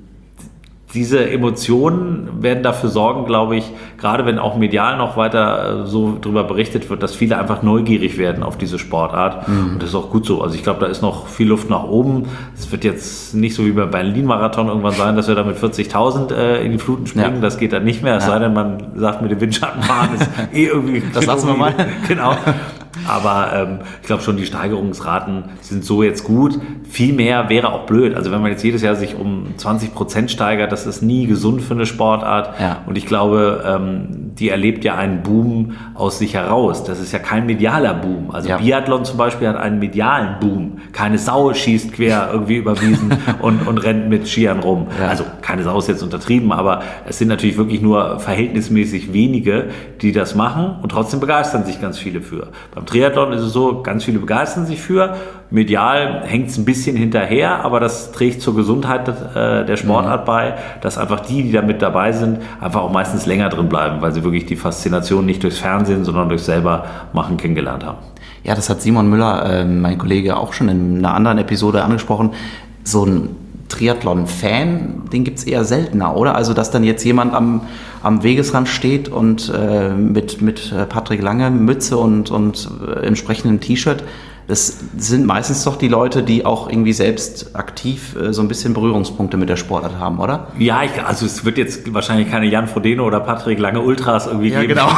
diese Emotionen werden dafür sorgen, glaube ich, gerade wenn auch medial noch weiter so drüber berichtet wird, dass viele einfach neugierig werden auf diese Sportart. Und das ist auch gut so. Also ich glaube, da ist noch viel Luft nach oben. Es wird jetzt nicht so wie beim Berlin-Marathon irgendwann sein, dass wir da mit 40.000 in die Fluten springen. Ja. Das geht dann nicht mehr. Es sei denn, man sagt, mit dem Windschatten fahren ist irgendwie... Das lassen wir mal. Genau. Aber ich glaube schon, die Steigerungsraten sind so jetzt gut. Viel mehr wäre auch blöd. Also wenn man jetzt jedes Jahr sich um 20% steigert, das ist nie gesund für eine Sportart. Ja. Und ich glaube, die erlebt ja einen Boom aus sich heraus. Das ist ja kein medialer Boom. Also Biathlon zum Beispiel hat einen medialen Boom. Keine Sau schießt quer irgendwie über Wiesen und rennt mit Skiern rum. Ja. Also keine Sau ist jetzt untertrieben, aber es sind natürlich wirklich nur verhältnismäßig wenige, die das machen und trotzdem begeistern sich ganz viele für. Beim Triathlon ist es so, ganz viele begeistern sich für. Medial hängt es ein bisschen hinterher, aber das trägt zur Gesundheit der Sportart bei, dass einfach die da mit dabei sind, einfach auch meistens länger drin bleiben, weil sie wirklich die Faszination nicht durchs Fernsehen, sondern durch selber machen kennengelernt haben. Ja, das hat Simon Müller, mein Kollege, auch schon in einer anderen Episode angesprochen. So ein Triathlon-Fan, den gibt es eher seltener, oder? Also, dass dann jetzt jemand am Wegesrand steht und mit Patrick Lange, Mütze und entsprechendem T-Shirt. Das sind meistens doch die Leute, die auch irgendwie selbst aktiv so ein bisschen Berührungspunkte mit der Sportart haben, oder? Ja, also es wird jetzt wahrscheinlich keine Jan Frodeno oder Patrick Lange Ultras irgendwie geben, genau.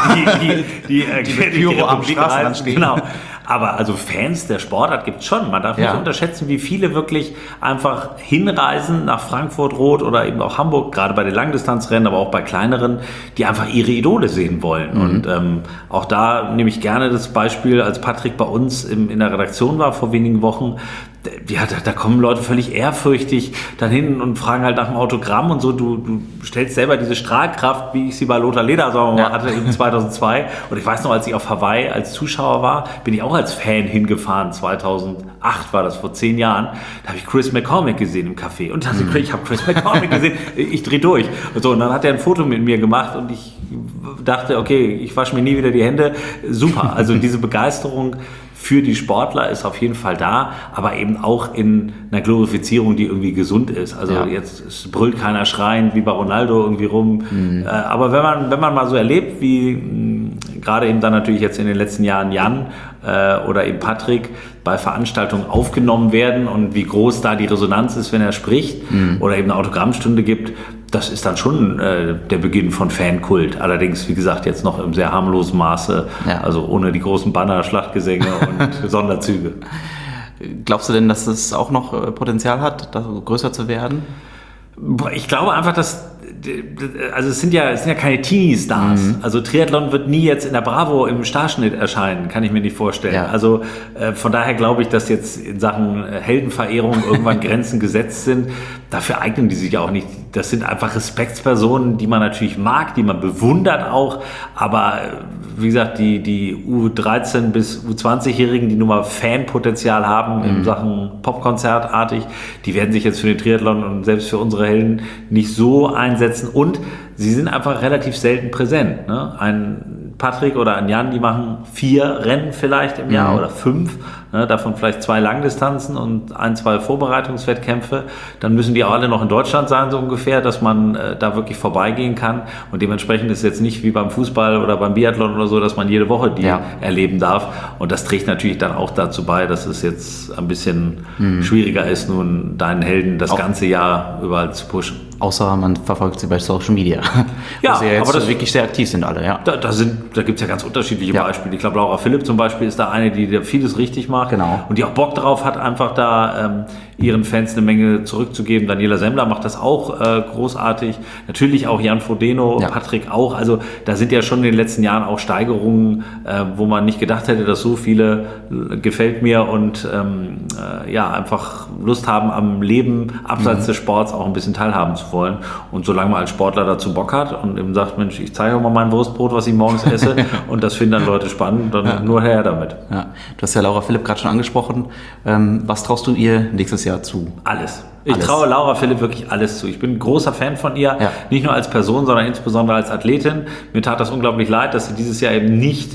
die mit Pyro am Straßenrand stehen. Genau. Aber also Fans der Sportart gibt es schon. Man darf nicht unterschätzen, wie viele wirklich einfach hinreisen nach Frankfurt, Rot oder eben auch Hamburg, gerade bei den Langdistanzrennen, aber auch bei kleineren, die einfach ihre Idole sehen wollen. Und auch da nehme ich gerne das Beispiel, als Patrick bei uns in der Redaktion war vor wenigen Wochen. Ja, da kommen Leute völlig ehrfürchtig dann hin und fragen halt nach dem Autogramm und so. Du stellst selber diese Strahlkraft, wie ich sie bei Lothar Leder hatte in 2002. Und ich weiß noch, als ich auf Hawaii als Zuschauer war, bin ich auch als Fan hingefahren. 2008 war das, vor 10 Jahren. Da habe ich Chris McCormick gesehen im Café. Und dachte, ich habe Chris McCormick gesehen. Ich drehe durch. Und so, und dann hat er ein Foto mit mir gemacht und ich dachte, okay, ich wasche mir nie wieder die Hände. Super. Also diese Begeisterung für die Sportler ist auf jeden Fall da, aber eben auch in einer Glorifizierung, die irgendwie gesund ist. Also jetzt brüllt keiner schreiend wie bei Ronaldo irgendwie rum. Aber wenn man mal so erlebt, wie gerade eben dann natürlich jetzt in den letzten Jahren Jan oder eben Patrick bei Veranstaltungen aufgenommen werden und wie groß da die Resonanz ist, wenn er spricht oder eben eine Autogrammstunde gibt, das ist dann schon der Beginn von Fankult. Allerdings, wie gesagt, jetzt noch im sehr harmlosen Maße, also ohne die großen Banner, Schlachtgesänge und Sonderzüge. Glaubst du denn, dass es auch noch Potenzial hat, da größer zu werden? Ich glaube einfach, dass also es sind ja keine Teenie-Stars. Also Triathlon wird nie jetzt in der Bravo im Starschnitt erscheinen, kann ich mir nicht vorstellen. Ja. Also von daher glaube ich, dass jetzt in Sachen Heldenverehrung irgendwann Grenzen gesetzt sind. Dafür eignen die sich auch nicht. Das sind einfach Respektspersonen, die man natürlich mag, die man bewundert auch. Aber wie gesagt, die U13 bis U20-Jährigen, die nun mal Fanpotenzial haben in Sachen Popkonzertartig, die werden sich jetzt für den Triathlon und selbst für unsere Helden nicht so einsetzen. Und sie sind einfach relativ selten präsent. Ne? Ein Patrick oder an Jan, die machen 4 Rennen vielleicht im Jahr oder 5, ne, davon vielleicht 2 Langdistanzen und 1, 2 Vorbereitungswettkämpfe. Dann müssen die auch alle noch in Deutschland sein, so ungefähr, dass man da wirklich vorbeigehen kann. Und dementsprechend ist es jetzt nicht wie beim Fußball oder beim Biathlon oder so, dass man jede Woche die erleben darf. Und das trägt natürlich dann auch dazu bei, dass es jetzt ein bisschen schwieriger ist, nun deinen Helden das ganze Jahr überall zu pushen. Außer man verfolgt sie bei Social Media. Ja, wo sie ja jetzt aber das wirklich sehr aktiv sind alle, ja. Da gibt es ja ganz unterschiedliche Beispiele. Ich glaube, Laura Philipp zum Beispiel ist da eine, die vieles richtig macht. Genau. Und die auch Bock drauf hat, einfach da ihren Fans eine Menge zurückzugeben. Daniela Semmler macht das auch großartig. Natürlich auch Jan Frodeno, Patrick auch. Also da sind ja schon in den letzten Jahren auch Steigerungen, wo man nicht gedacht hätte, dass so viele gefällt mir und einfach Lust haben, am Leben abseits des Sports auch ein bisschen teilhaben zu wollen. Und solange man als Sportler dazu Bock hat und eben sagt, Mensch, ich zeige auch mal mein Wurstbrot, was ich morgens esse und das finden dann Leute spannend, dann nur her damit. Ja. Du hast ja Laura Philipp gerade schon angesprochen. Was traust du ihr nächstes Jahr zu? Alles. Ich traue Laura Philipp wirklich alles zu. Ich bin ein großer Fan von ihr, nicht nur als Person, sondern insbesondere als Athletin. Mir tat das unglaublich leid, dass sie dieses Jahr eben nicht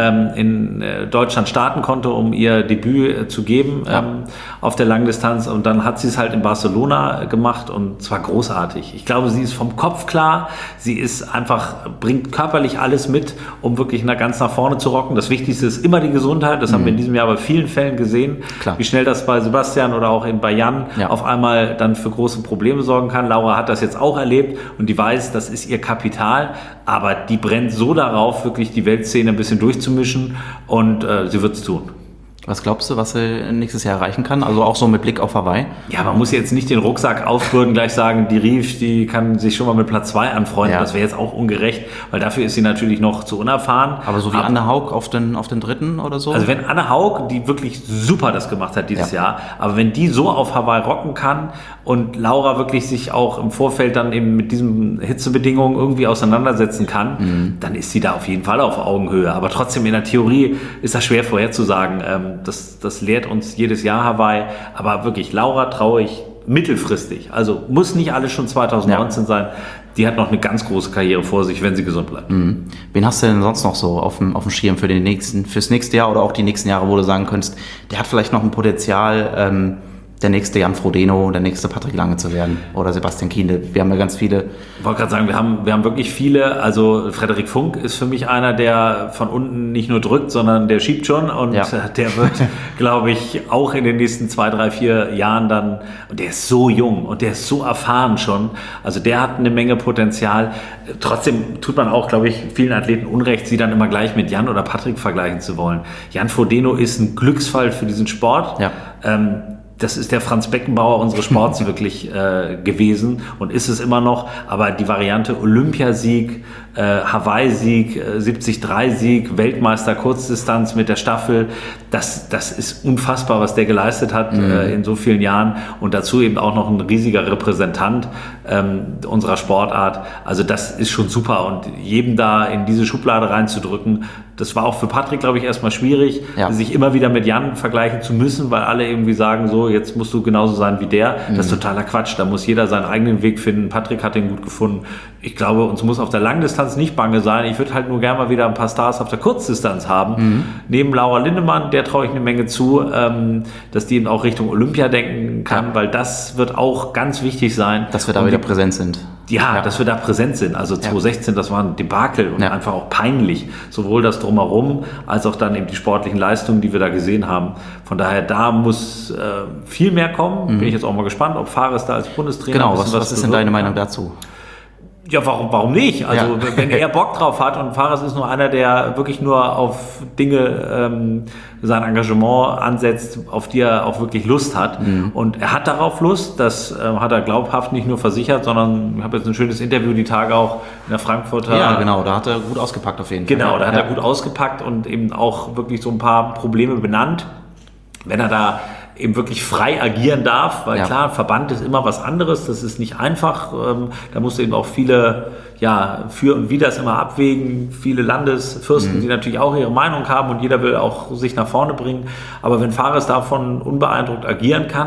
in Deutschland starten konnte, um ihr Debüt zu geben auf der Langdistanz. Und dann hat sie es halt in Barcelona gemacht und zwar großartig. Ich glaube, sie ist vom Kopf klar. Sie ist einfach, bringt körperlich alles mit, um wirklich ganz nach vorne zu rocken. Das Wichtigste ist immer die Gesundheit. Das haben wir in diesem Jahr bei vielen Fällen gesehen. Klar. Wie schnell das bei Sebastian oder auch bei Jan auf einmal dann für große Probleme sorgen kann. Laura hat das jetzt auch erlebt und die weiß, das ist ihr Kapital, aber die brennt so darauf, wirklich die Weltszene ein bisschen durchzumischen und sie wird es tun. Was glaubst du, was sie nächstes Jahr erreichen kann? Also auch so mit Blick auf Hawaii? Ja, man muss jetzt nicht den Rucksack aufbürden, gleich sagen, die Rief, die kann sich schon mal mit Platz 2 anfreunden. Das wäre jetzt auch ungerecht, weil dafür ist sie natürlich noch zu unerfahren. Aber so wie Anne Haug auf den 3. oder so? Also wenn Anne Haug, die wirklich super das gemacht hat dieses Jahr, aber wenn die so auf Hawaii rocken kann und Laura wirklich sich auch im Vorfeld dann eben mit diesen Hitzebedingungen irgendwie auseinandersetzen kann, dann ist sie da auf jeden Fall auf Augenhöhe. Aber trotzdem in der Theorie ist das schwer vorherzusagen. Das lehrt uns jedes Jahr Hawaii, aber wirklich, Laura traue ich mittelfristig, also muss nicht alles schon 2019 sein, die hat noch eine ganz große Karriere vor sich, wenn sie gesund bleibt. Wen hast du denn sonst noch so auf dem Schirm fürs nächste Jahr oder auch die nächsten Jahre, wo du sagen könntest, der hat vielleicht noch ein Potenzial, der nächste Jan Frodeno, der nächste Patrick Lange zu werden oder Sebastian Kienle. Wir haben ja ganz viele. Ich wollte gerade sagen, wir haben wirklich viele. Also Frederik Funk ist für mich einer, der von unten nicht nur drückt, sondern der schiebt schon und der wird, glaube ich, auch in den nächsten 2, 3, 4 Jahren dann, und der ist so jung und der ist so erfahren schon, also der hat eine Menge Potenzial. Trotzdem tut man auch, glaube ich, vielen Athleten Unrecht, sie dann immer gleich mit Jan oder Patrick vergleichen zu wollen. Jan Frodeno ist ein Glücksfall für diesen Sport. Das ist der Franz Beckenbauer unseres Sports wirklich gewesen und ist es immer noch. Aber die Variante Olympiasieg, Hawaii-Sieg, 73-Sieg, Weltmeister Kurzdistanz mit der Staffel, das ist unfassbar, was der geleistet hat in so vielen Jahren. Und dazu eben auch noch ein riesiger Repräsentant unserer Sportart. Also das ist schon super. Und jedem da in diese Schublade reinzudrücken, das war auch für Patrick, glaube ich, erstmal schwierig, sich immer wieder mit Jan vergleichen zu müssen, weil alle irgendwie sagen, so, jetzt musst du genauso sein wie der. Das ist totaler Quatsch. Da muss jeder seinen eigenen Weg finden. Patrick hat den gut gefunden. Ich glaube, uns muss auf der Langdistanz nicht bange sein. Ich würde halt nur gerne mal wieder ein paar Stars auf der Kurzdistanz haben. Neben Laura Lindemann, der traue ich eine Menge zu, dass die eben auch Richtung Olympia denken kann, weil das wird auch ganz wichtig sein. Dass wir da wieder präsent sind. Ja, dass wir da präsent sind. Also 2016, das war ein Debakel und einfach auch peinlich. Sowohl das Drumherum, als auch dann eben die sportlichen Leistungen, die wir da gesehen haben. Von daher, da muss viel mehr kommen. Bin ich jetzt auch mal gespannt, ob Fares da als Bundestrainer... Genau, was ist denn deine Meinung dazu? Ja, warum nicht? Also wenn er Bock drauf hat und Fares ist nur einer, der wirklich nur auf Dinge sein Engagement ansetzt, auf die er auch wirklich Lust hat. Und er hat darauf Lust, das hat er glaubhaft nicht nur versichert, sondern ich habe jetzt ein schönes Interview die Tage auch in der Frankfurter... Ja, genau, da hat er gut ausgepackt auf jeden Fall. Genau, da hat er gut ausgepackt und eben auch wirklich so ein paar Probleme benannt. Wenn er da eben wirklich frei agieren darf, weil klar, Verband ist immer was anderes, das ist nicht einfach, da musst du eben auch viele, für und wider es immer abwägen, viele Landesfürsten, die natürlich auch ihre Meinung haben und jeder will auch sich nach vorne bringen, aber wenn Fares davon unbeeindruckt agieren kann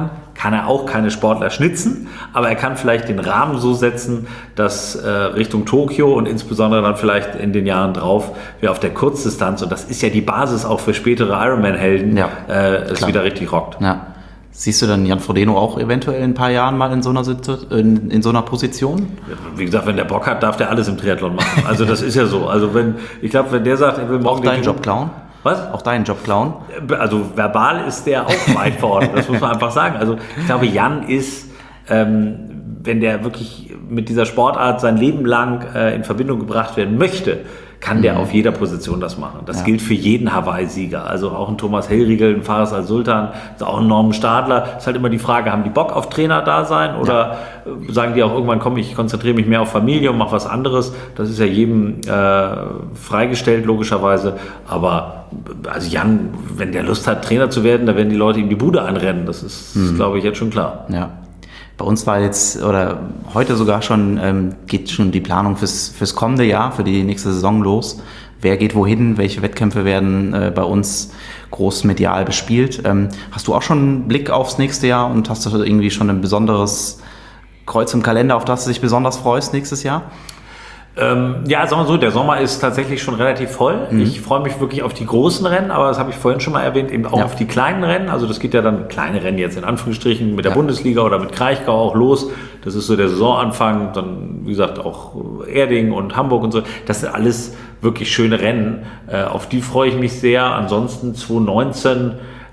kann er auch keine Sportler schnitzen, aber er kann vielleicht den Rahmen so setzen, dass Richtung Tokio und insbesondere dann vielleicht in den Jahren drauf, wir auf der Kurzdistanz, und das ist ja die Basis auch für spätere Ironman-Helden, es wieder richtig rockt. Ja. Siehst du dann Jan Frodeno auch eventuell in ein paar Jahren mal in so einer Position? Wie gesagt, wenn der Bock hat, darf der alles im Triathlon machen. Also das ist ja so. Also wenn der sagt, er will morgen auch deinen Job klauen? Was? Auch deinen Job klauen? Also verbal ist der auch weit vorne, das muss man einfach sagen. Also ich glaube, Jan ist, wenn der wirklich mit dieser Sportart sein Leben lang in Verbindung gebracht werden möchte, kann der auf jeder Position das machen. Das gilt für jeden Hawaii-Sieger. Also auch ein Thomas Hellriegel, ein Fares Al-Sultan, auch ein Norman Stadler. Ist halt immer die Frage, haben die Bock auf Trainer-Dasein oder sagen die auch irgendwann, komm, ich konzentriere mich mehr auf Familie und mache was anderes. Das ist ja jedem freigestellt, logischerweise. Aber also Jan, wenn der Lust hat, Trainer zu werden, da werden die Leute ihm die Bude anrennen. Das ist, glaube ich, jetzt schon klar. Ja. Bei uns war jetzt, oder heute sogar schon, geht schon die Planung fürs kommende Jahr, für die nächste Saison los. Wer geht wohin, welche Wettkämpfe werden bei uns groß medial bespielt. Hast du auch schon einen Blick aufs nächste Jahr und hast du irgendwie schon ein besonderes Kreuz im Kalender, auf das du dich besonders freust nächstes Jahr? Ja, sagen wir so, der Sommer ist tatsächlich schon relativ voll. Ich freue mich wirklich auf die großen Rennen, aber das habe ich vorhin schon mal erwähnt, eben auch auf die kleinen Rennen. Also das geht ja dann, kleine Rennen jetzt in Anführungsstrichen, mit der Bundesliga oder mit Kraichgau auch los. Das ist so der Saisonanfang, dann wie gesagt auch Erding und Hamburg und so. Das sind alles wirklich schöne Rennen. Auf die freue ich mich sehr. Ansonsten 2019...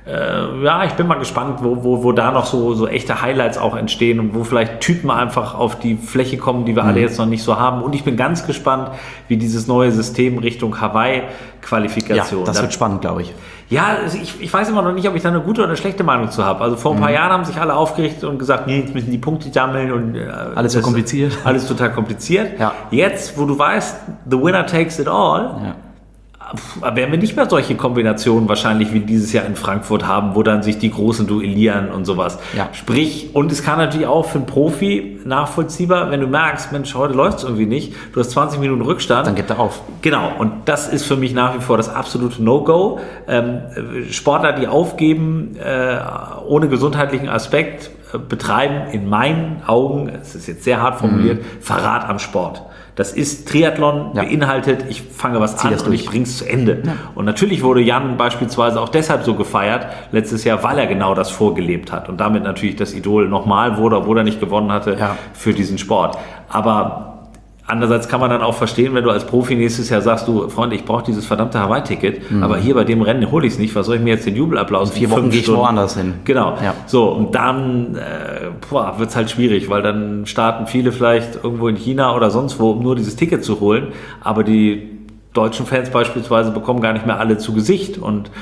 ich bin mal gespannt, wo da noch so echte Highlights auch entstehen und wo vielleicht Typen einfach auf die Fläche kommen, die wir alle jetzt noch nicht so haben. Und ich bin ganz gespannt, wie dieses neue System Richtung Hawaii-Qualifikation. Ja, das wird spannend, glaube ich. Ja, ich weiß immer noch nicht, ob ich da eine gute oder eine schlechte Meinung zu habe. Also vor ein paar Jahren haben sich alle aufgerichtet und gesagt, nee, jetzt müssen die Punkte sammeln und alles so kompliziert. Alles total kompliziert. Ja. Jetzt, wo du weißt, the winner takes it all, werden wir nicht mehr solche Kombinationen wahrscheinlich wie dieses Jahr in Frankfurt haben, wo dann sich die Großen duellieren und sowas. Ja. Sprich, und es kann natürlich auch für einen Profi nachvollziehbar, wenn du merkst, Mensch, heute läuft es irgendwie nicht, du hast 20 Minuten Rückstand. Dann gibt er auf. Genau, und das ist für mich nach wie vor das absolute No-Go. Sportler, die aufgeben, ohne gesundheitlichen Aspekt, betreiben in meinen Augen, es ist jetzt sehr hart formuliert, Verrat am Sport. Das ist Triathlon, beinhaltet, ich fange was an und ich bringe es zu Ende. Ja. Und natürlich wurde Jan beispielsweise auch deshalb so gefeiert letztes Jahr, weil er genau das vorgelebt hat und damit natürlich das Idol nochmal wurde, obwohl er nicht gewonnen hatte für diesen Sport. Aber andererseits kann man dann auch verstehen, wenn du als Profi nächstes Jahr sagst, du Freund, ich brauche dieses verdammte Hawaii-Ticket, aber hier bei dem Rennen hole ich es nicht, was soll ich mir jetzt den Jubelapplaus? In 4 Wochen gehe ich woanders hin. Genau. Ja. So, und dann wird es halt schwierig, weil dann starten viele vielleicht irgendwo in China oder sonst wo, um nur dieses Ticket zu holen, aber die deutschen Fans beispielsweise bekommen gar nicht mehr alle zu Gesicht und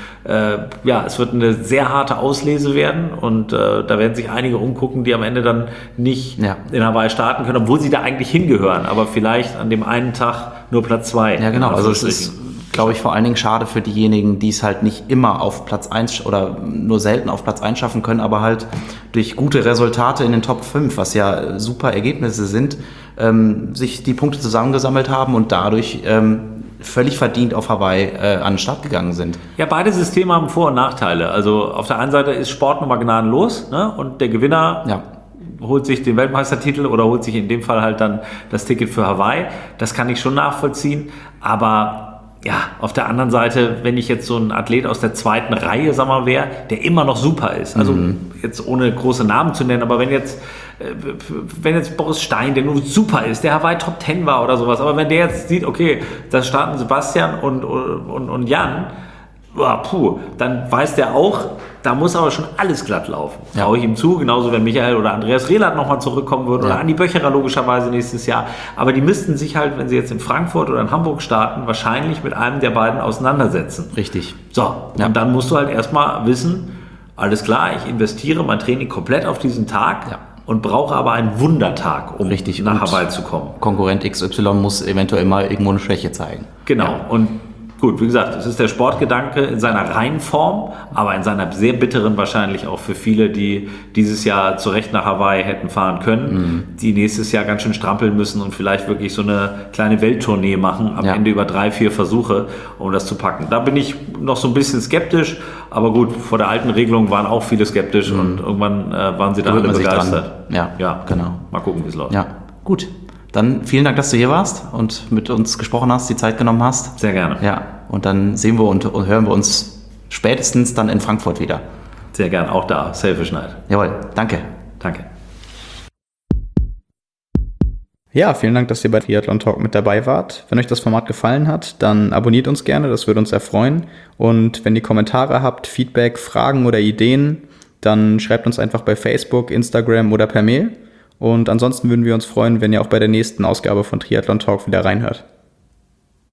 es wird eine sehr harte Auslese werden und da werden sich einige umgucken, die am Ende dann nicht in Hawaii starten können, obwohl sie da eigentlich hingehören, aber vielleicht an dem einen Tag nur Platz 2. Ja, genau, also es ist, glaube ich, vor allen Dingen schade für diejenigen, die es halt nicht immer auf Platz 1 oder nur selten auf Platz 1 schaffen können, aber halt durch gute Resultate in den Top 5, was ja super Ergebnisse sind, sich die Punkte zusammengesammelt haben und dadurch völlig verdient auf Hawaii an den Start gegangen sind. Ja, beide Systeme haben Vor- und Nachteile. Also auf der einen Seite ist Sport nun mal gnadenlos, ne? Und der Gewinner holt sich den Weltmeistertitel oder holt sich in dem Fall halt dann das Ticket für Hawaii. Das kann ich schon nachvollziehen. Aber auf der anderen Seite, wenn ich jetzt so ein Athlet aus der zweiten Reihe, wäre, der immer noch super ist, also jetzt ohne große Namen zu nennen, aber wenn jetzt Boris Stein, der nur super ist, der Hawaii Top 10 war oder sowas, aber wenn der jetzt sieht, okay, da starten Sebastian und Jan, dann weiß der auch, da muss aber schon alles glatt laufen. Traue ich ihm zu, genauso wenn Michael oder Andreas Rehlert nochmal zurückkommen würden oder Andi Böcherer logischerweise nächstes Jahr. Aber die müssten sich halt, wenn sie jetzt in Frankfurt oder in Hamburg starten, wahrscheinlich mit einem der beiden auseinandersetzen. Richtig. So, und dann musst du halt erstmal wissen, alles klar, ich investiere mein Training komplett auf diesen Tag und brauche aber einen Wundertag, um nach Hawaii zu kommen. Konkurrent XY muss eventuell mal irgendwo eine Schwäche zeigen. Genau, und Gut, wie gesagt, es ist der Sportgedanke in seiner reinen Form, aber in seiner sehr bitteren wahrscheinlich auch für viele, die dieses Jahr zu Recht nach Hawaii hätten fahren können, die nächstes Jahr ganz schön strampeln müssen und vielleicht wirklich so eine kleine Welttournee machen, am Ende über 3-4 Versuche, um das zu packen. Da bin ich noch so ein bisschen skeptisch, aber gut, vor der alten Regelung waren auch viele skeptisch und irgendwann waren sie da alle begeistert. Ja, genau. Mal gucken, wie es läuft. Ja, gut. Dann vielen Dank, dass du hier warst und mit uns gesprochen hast, die Zeit genommen hast. Sehr gerne. Ja, und dann sehen wir und hören wir uns spätestens dann in Frankfurt wieder. Sehr gerne, auch da, Selfish Night. Jawohl, danke. Danke. Ja, vielen Dank, dass ihr bei Triathlon Talk mit dabei wart. Wenn euch das Format gefallen hat, dann abonniert uns gerne, das würde uns erfreuen. Und wenn ihr Kommentare habt, Feedback, Fragen oder Ideen, dann schreibt uns einfach bei Facebook, Instagram oder per Mail. Und ansonsten würden wir uns freuen, wenn ihr auch bei der nächsten Ausgabe von Triathlon Talk wieder reinhört.